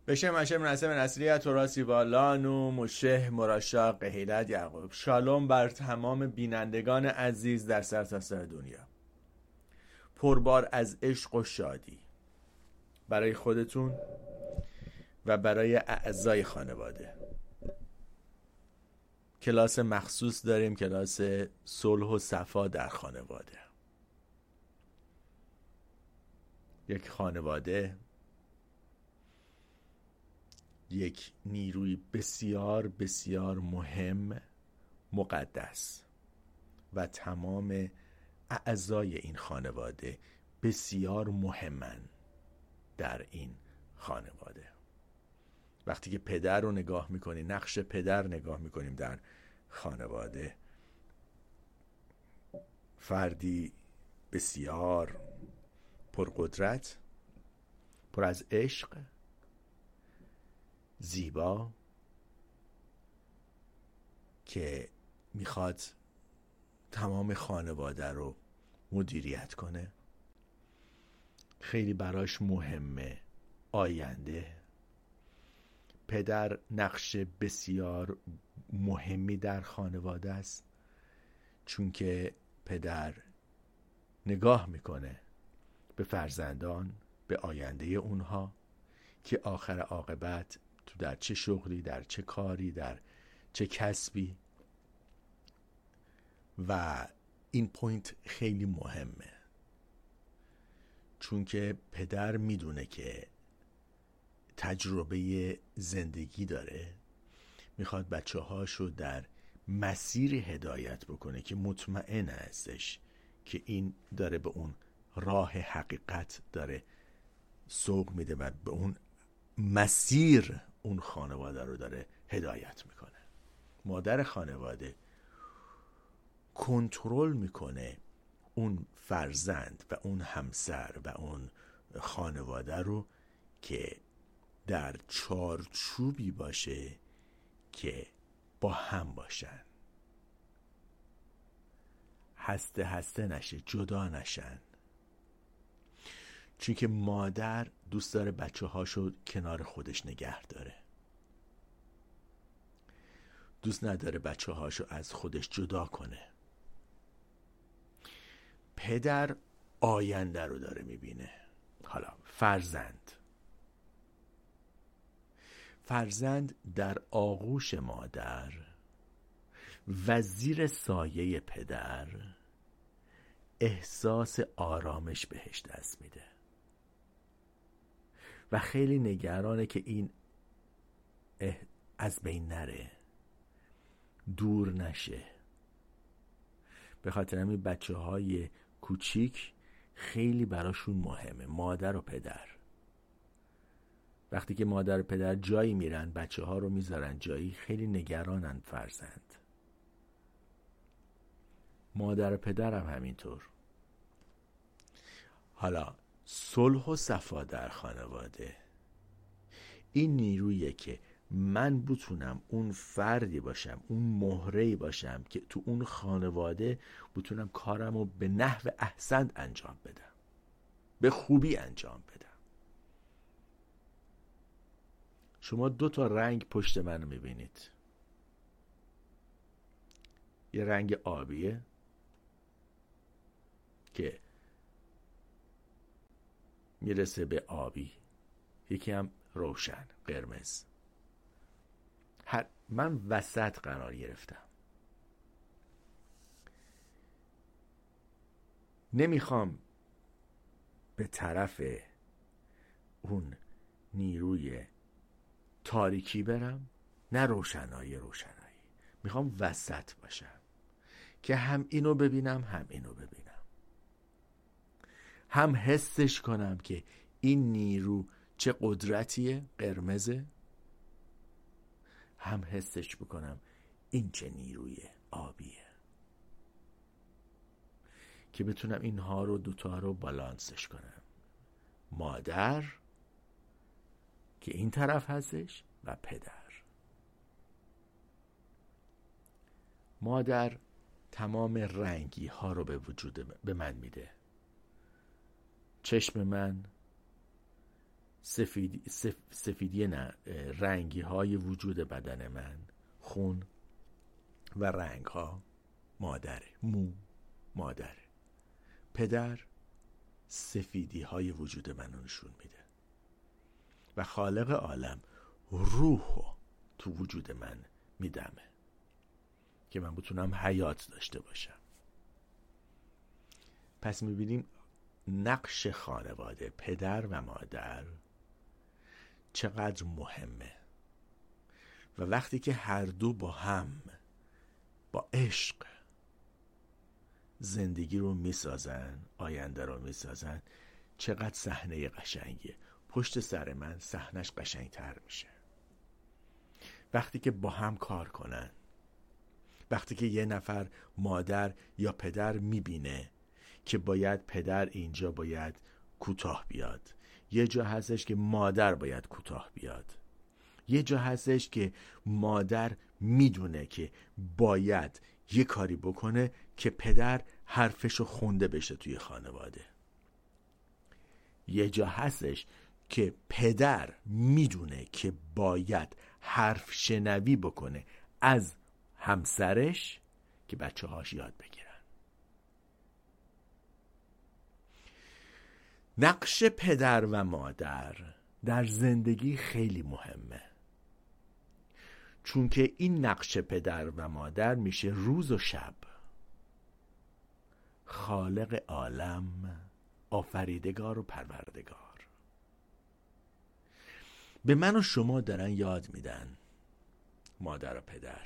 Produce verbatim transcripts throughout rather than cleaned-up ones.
בשم اشم نسم نصریه توراسی والانو مشه مراشا قهیلت یعقوب. شالوم بر تمام بینندگان عزیز در سرتاسر دنیا. پربار از عشق و شادی برای خودتون و برای اعضای خانواده. کلاس مخصوص داریم، کلاس صلح و صفا در خانواده. یک خانواده یک نیروی بسیار بسیار مهم، مقدس، و تمام اعضای این خانواده بسیار مهمن در این خانواده. وقتی که پدر رو نگاه میکنیم، نقش پدر نگاه میکنیم در خانواده، فردی بسیار پرقدرت، پر از عشق، زیبا، که میخواد تمام خانواده رو مدیریت کنه. خیلی براش مهمه آینده. پدر نقش بسیار مهمی در خانواده است، چون که پدر نگاه میکنه به فرزندان، به آینده اونها، که آخر عاقبت تو در چه شغلی، در چه کاری، در چه کسبی. و این پوینت خیلی مهمه، چون که پدر میدونه که تجربه زندگی داره، میخواد بچه هاشو در مسیری هدایت بکنه که مطمئن هستش که این داره به اون راه حقیقت داره سوق میده و به اون مسیر اون خانواده رو داره هدایت میکنه. مادر خانواده کنترل میکنه اون فرزند و اون همسر و اون خانواده رو که در چارچوبی باشه که با هم باشن، هسته هسته نشه، جدا نشن. چون که مادر دوست داره بچه هاشو کنار خودش نگه داره، دوست نداره بچه هاشو از خودش جدا کنه. پدر آینده رو داره میبینه. حالا فرزند فرزند در آغوش مادر و زیر سایه پدر احساس آرامش بهش دست میده و خیلی نگرانه که این از بین نره، دور نشه. به خاطر همین بچه های کوچیک خیلی براشون مهمه مادر و پدر. وقتی که مادر و پدر جایی میرن، بچه ها رو میذارن جایی، خیلی نگرانن فرزند. مادر و پدر هم همینطور. حالا صلح و صفا در خانواده، این نیرویه که من بتونم اون فردی باشم، اون مهره‌ای باشم که تو اون خانواده بتونم کارمو به نحو احسن انجام بدم، به خوبی انجام بدم. شما دو تا رنگ پشت منو میبینید. یه رنگ آبیه که میرسه به آبی، یکی هم روشن قرمز. هر من وسط قرار گرفتم. نمیخوام به طرف اون نیروی تاریکی برم، نه روشنایی روشنایی. میخوام وسط باشم که هم اینو ببینم هم اینو ببینم، هم حسش کنم که این نیرو چه قدرتیه، قرمزه، هم حسش بکنم این چه نیروی آبیه، که بتونم اینها رو دوتا رو بالانسش کنم. مادر که این طرف هستش و پدر. مادر تمام رنگی ها رو به وجود به من میده. چشم من سفیدی, سف، سفیدی نه رنگی های وجود بدن من، خون و رنگ ها مادره، مو مادره. پدر سفیدی های وجود من رو نشون میده و خالق عالم روحو تو وجود من میدمه که من بتونم حیات داشته باشم. پس میبینیم نقش خانواده، پدر و مادر چقدر مهمه و وقتی که هر دو با هم با عشق زندگی رو میسازن، آینده رو میسازن، چقدر صحنه قشنگیه. پشت سر من صحنش قشنگتر میشه وقتی که با هم کار کنن. وقتی که یه نفر مادر یا پدر میبینه که باید پدر اینجا باید کوتاه بیاد، یه جا هستش که مادر باید کوتاه بیاد، یه جا هستش که مادر میدونه که باید یه کاری بکنه که پدر حرفشو خونده بشه توی خانواده، یه جا هستش که پدر میدونه که باید حرف شنوی بکنه از همسرش که بچه هاش یاد بگیرن. نقش پدر و مادر در زندگی خیلی مهمه، چون که این نقش پدر و مادر میشه روز و شب. خالق عالم، آفریدگار و پروردگار به من و شما دارن یاد میدن، مادر و پدر،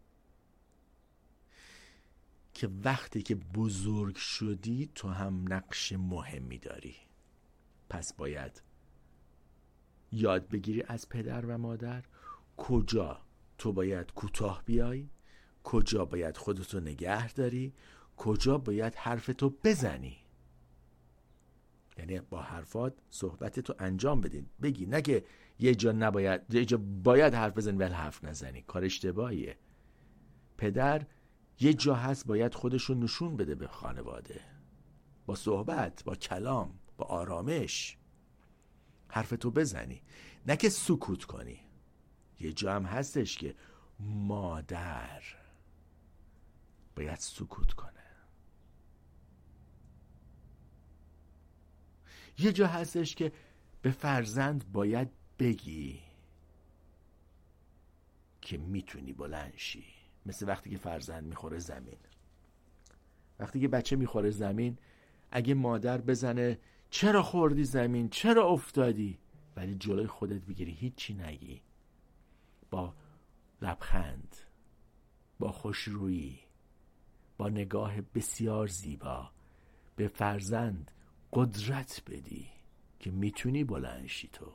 که وقتی که بزرگ شدی تو هم نقش مهمی داری. پس باید یاد بگیری از پدر و مادر کجا تو باید کوتاه بیای، کجا باید خودتو نگه داری، کجا باید حرفتو بزنی. یعنی با حرفات صحبتتو انجام بدین، بگی، نه که یه جا نباید، یه جا باید حرف بزنی ولی حرف نزنی، کار اشتباهیه. پدر یه جا هست باید خودشو نشون بده به خانواده، با صحبت، با کلام، با آرامش حرفتو بزنی، نه که سکوت کنی. یه جا هم هستش که مادر باید سکوت کنه، یه جا هستش که به فرزند باید بگی که میتونی بلند شی. مثل وقتی که فرزند میخوره زمین، وقتی که بچه میخوره زمین، اگه مادر بزنه چرا خوردی زمین، چرا افتادی، ولی جلوی خودت بگیری هیچی نگی، با لبخند، با خوشرویی، با نگاه بسیار زیبا به فرزند قدرت بدی که میتونی بلند شی تو،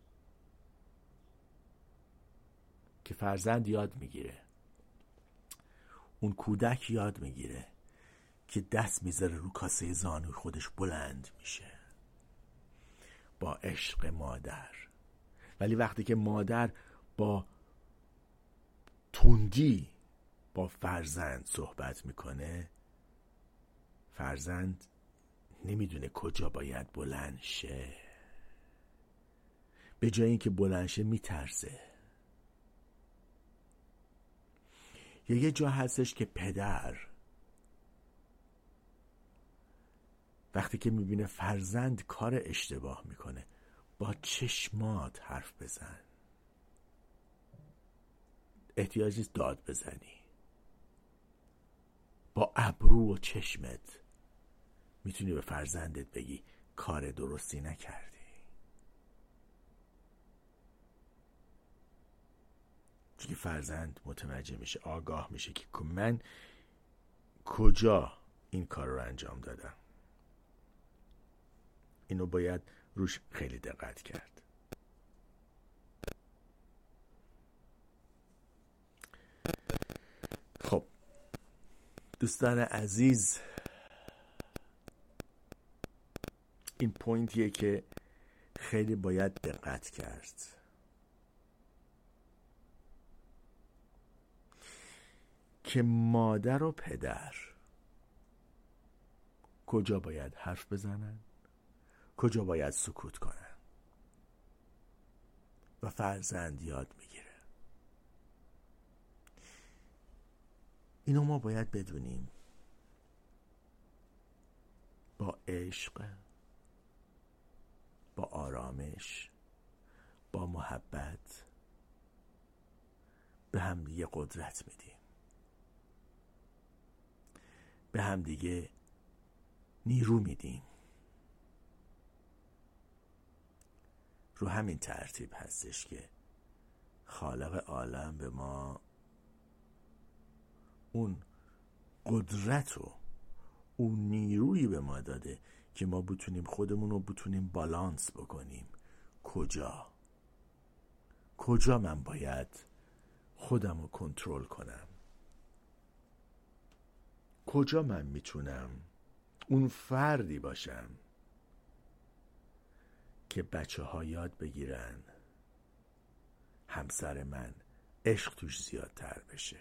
که فرزند یاد میگیره، اون کودک یاد میگیره که دست میذاره رو کاسه زانوی خودش، بلند میشه با عشق مادر. ولی وقتی که مادر با تندی با فرزند صحبت میکنه، فرزند نمیدونه کجا باید بلند شه، به جای اینکه بلند شه میترسه. یا یه جا هستش که پدر وقتی که میبینه فرزند کار اشتباه میکنه، با چشمات حرف بزن، احتیاج نیست داد بزنی، با ابرو و چشمت میتونی به فرزندت بگی کار درستی نکردی. چون فرزند متوجه میشه، آگاه میشه که من کجا این کار رو انجام دادم، اینو باید روش خیلی دقت کرد. خب دوستان عزیز، این پوینتیه که خیلی باید دقت کرد. که مادر و پدر کجا باید حرف بزنن، کجا باید سکوت کنن. و فرزند یاد میگیره. اینو ما باید بدونیم. با عشق، با آرامش، با محبت به هم دیگه قدرت میدیم، به هم دیگه نیرو میدیم. رو همین ترتیب هستش که خالق عالم به ما اون قدرت و اون نیرویی به ما داده که ما بتونیم خودمون رو بتونیم بالانس بکنیم. کجا کجا من باید خودم رو کنترل کنم؟ کجا من میتونم اون فردی باشم که بچه ها یاد بگیرن همسر من عشق توش زیادتر بشه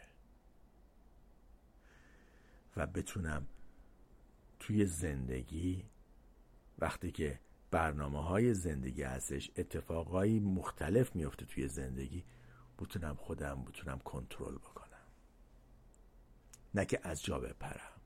و بتونم توی زندگی وقتی که برنامه های زندگی هستش، اتفاقای مختلف میفته توی زندگی، بتونم خودم بتونم کنترل بکنم، نه که از جا بپرم،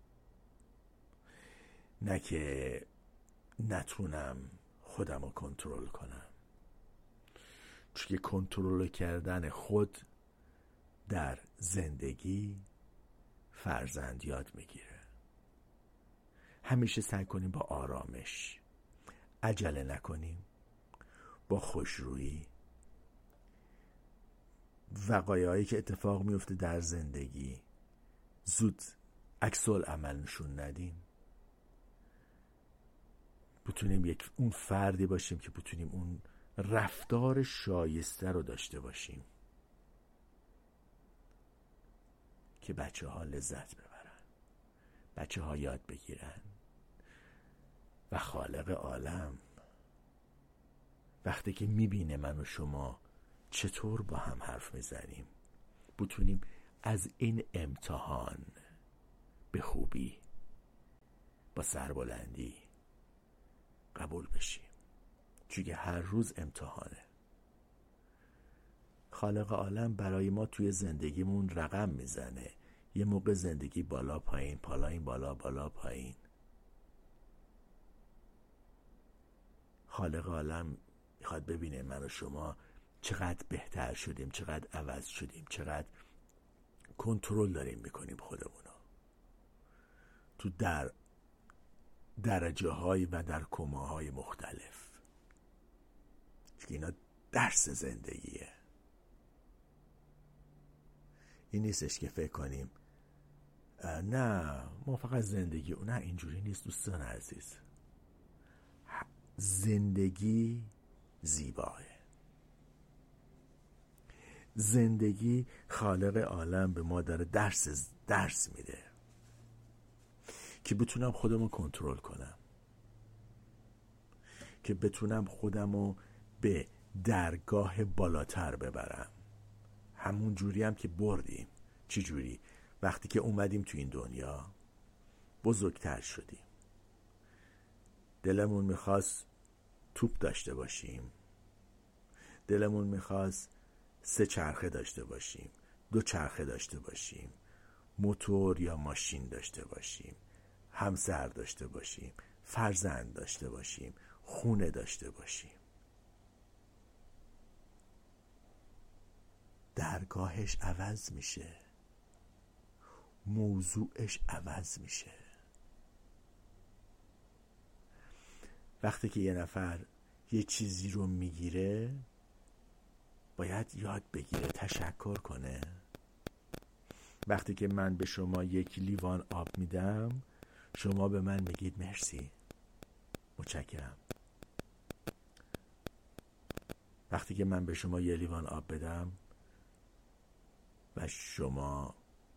نه که نتونم خودم رو کنترل کنم. چون که کنترل کردن خود در زندگی فرزند یاد میگیره. همیشه سعی کنیم با آرامش، عجله نکنیم، با خوشرویی وقایعی که اتفاق میفته در زندگی زود عکس العمل نشون ندیم. بتونیم یک اون فردی باشیم که بتونیم اون رفتار شایسته رو داشته باشیم که بچه ها لذت ببرن، بچه ها یاد بگیرن و خالق عالم وقتی که میبینه من و شما چطور با هم حرف میزنیم، بتونیم از این امتحان به خوبی با سربلندی قبول بشیم. چون که هر روز امتحانه. خالق عالم برای ما توی زندگیمون رقم میزنه. یه موقع زندگی بالا پایین، پایین بالا، بالا پایین. خالق عالم میخواد ببینه من و شما چقدر بهتر شدیم، چقدر عوض شدیم، چقدر کنترل داریم میکنیم خودمونو تو در درجه های و در کمه های مختلف. چون اینا درس زندگیه. این نیستش که فکر کنیم نه ما فقط زندگی، نه اینجوری نیست دوستان عزیز. زندگی زیباه. زندگی خالق عالم به ما داره درس درس میده که بتونم خودمو کنترل کنم، که بتونم خودمو به درگاه بالاتر ببرم. همون جوری هم که بردیم. چی جوری؟ وقتی که اومدیم تو این دنیا بزرگتر شدیم، دلمون میخواست توپ داشته باشیم، دلمون میخواست سه چرخه داشته باشیم، دو چرخه داشته باشیم، موتور یا ماشین داشته باشیم، همسر داشته باشیم، فرزند داشته باشیم، خونه داشته باشیم. درگاهش عوض میشه، موضوعش عوض میشه. وقتی که یه نفر یه چیزی رو میگیره باید یاد بگیره تشکر کنه. وقتی که من به شما یک لیوان آب میدم، شما به من میگید مرسی، متشکرم. وقتی که من به شما یه لیوان آب بدم و شما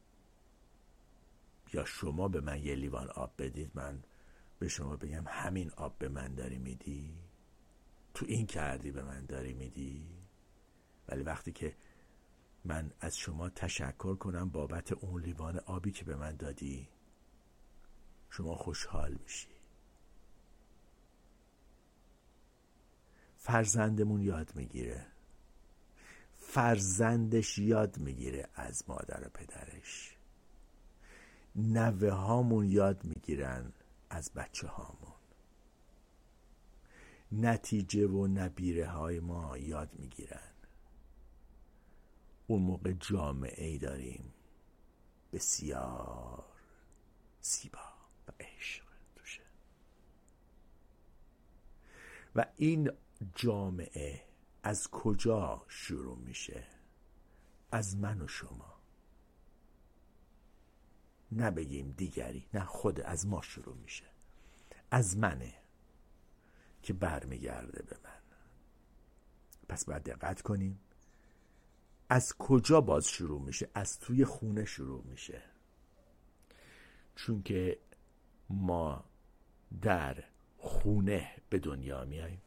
یا شما به من یه لیوان آب بدید، من به شما بگم همین آب به من داری میدی، تو این کردی به من داری میدی. ولی وقتی که من از شما تشکر کنم بابت اون لیوان آبی که به من دادی، شما خوشحال میشی. فرزندمون یاد میگیره فرزندش یاد میگیره از مادر و پدرش، نوه هامون یاد میگیرن از بچه هامون، نتیجه و نبیره های ما یاد میگیرن. اون موقع جامعه ای داریم بسیار زیبا و عشق توشه. و این جامعه از کجا شروع میشه؟ از من و شما. نه بگیم دیگری، نه، خود از ما شروع میشه. از منه که برمیگرده به من. پس باید دقت کنیم از کجا باز شروع میشه. از توی خونه شروع میشه، چون که ما در خونه به دنیا میاییم،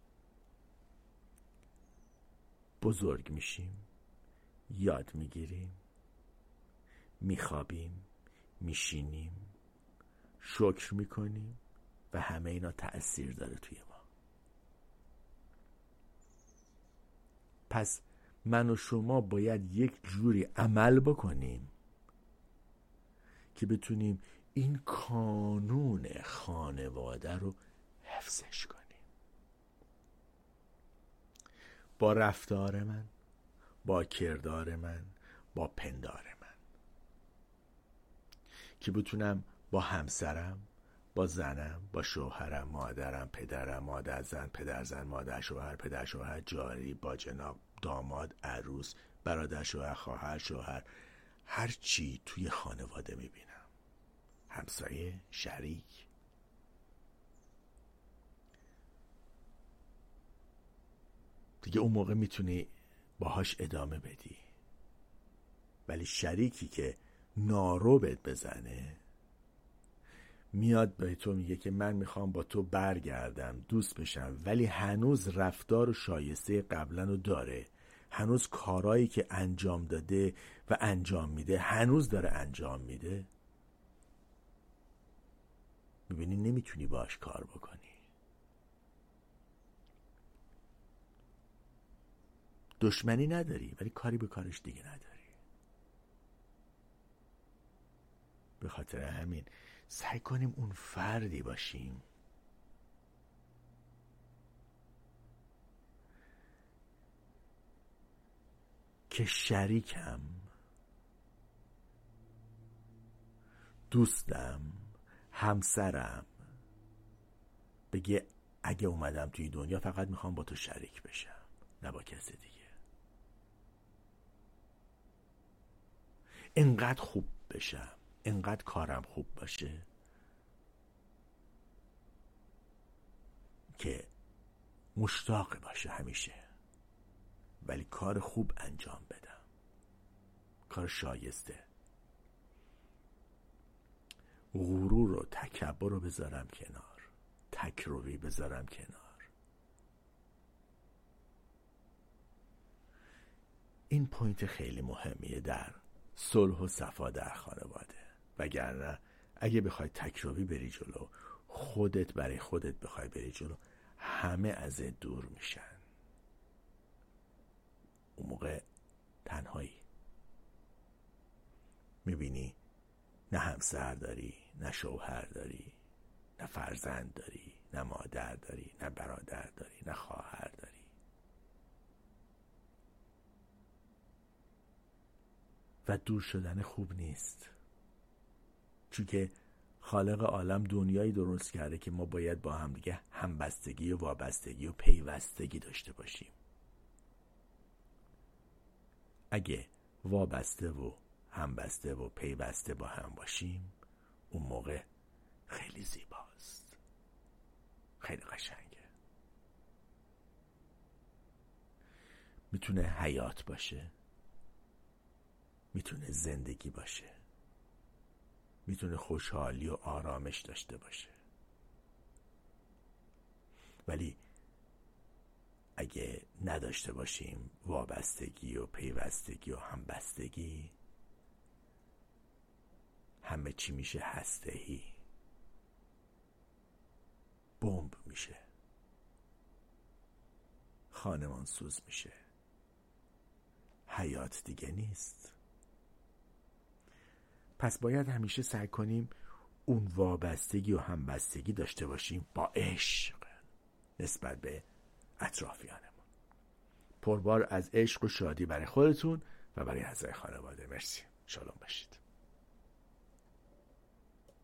بزرگ میشیم، یاد میگیریم، میخوابیم، میشینیم، شکر میکنیم و همه اینا تأثیر داره توی ما. پس من و شما باید یک جوری عمل بکنیم که بتونیم این کانون خانواده رو حفظش کنیم. با رفتار من، با کردار من، با پندار من، که بتونم با همسرم، با زنم، با شوهرم، مادرم، پدرم، مادر زن، پدر زن، مادر شوهر، پدر شوهر، جاری، باجناق، داماد، عروس، برادر شوهر، خواهر شوهر، هر چی توی خانواده میبینم، همسایه، شریک، دیگه اون موقع میتونی باهاش ادامه بدی. ولی شریکی که نارو بهت بزنه، میاد به تو میگه که من میخوام با تو برگردم، دوست بشم، ولی هنوز رفتار و شایسته قبلا رو داره، هنوز کارایی که انجام داده و انجام میده هنوز داره انجام میده، میبینی نمیتونی باش کار بکنی. دشمنی نداری ولی کاری به کارش دیگه نداری. به خاطر همین سعی کنیم اون فردی باشیم که شریکم، دوستم، همسرم بگه اگه اومدم توی دنیا فقط میخوام با تو شریک بشم، نه با کسی دیگه. انقدر خوب بشم، انقدر کارم خوب باشه که مشتاق باشه همیشه، ولی کار خوب انجام بدم، کار شایسته. غرور و تکبر رو بذارم کنار، تکروی بذارم کنار. این پوینت خیلی مهمیه در صلح و صفا در خانواده. وگرنه اگه بخوای تکروی بری جلو، خودت برای خودت بخوای بری جلو، همه ازت دور میشن. اون موقع تنهایی، میبینی نه همسر داری، نه شوهر داری، نه فرزند داری، نه مادر داری، نه برادر داری، نه خواهر داری. و دور شدن خوب نیست، چون که خالق عالم دنیایی درست کرده که ما باید با هم دیگه همبستگی و وابستگی و پیوستگی داشته باشیم. اگه وابسته و همبسته و پیوسته با هم باشیم، اون موقع خیلی زیباست، خیلی قشنگه. میتونه حیات باشه، میتونه زندگی باشه، میتونه خوشحالی و آرامش داشته باشه. ولی اگه نداشته باشیم وابستگی و پیوستگی و همبستگی، همه چی میشه هسته‌ای، بمب میشه، خانمان سوز میشه. حیات دیگه نیست. پس باید همیشه سعی کنیم اون وابستگی و همبستگی داشته باشیم با عشق نسبت به اطرافیانمون. پربار از عشق و شادی برای خودتون و برای اعضای خانواده. مرسی. شالوم باشید.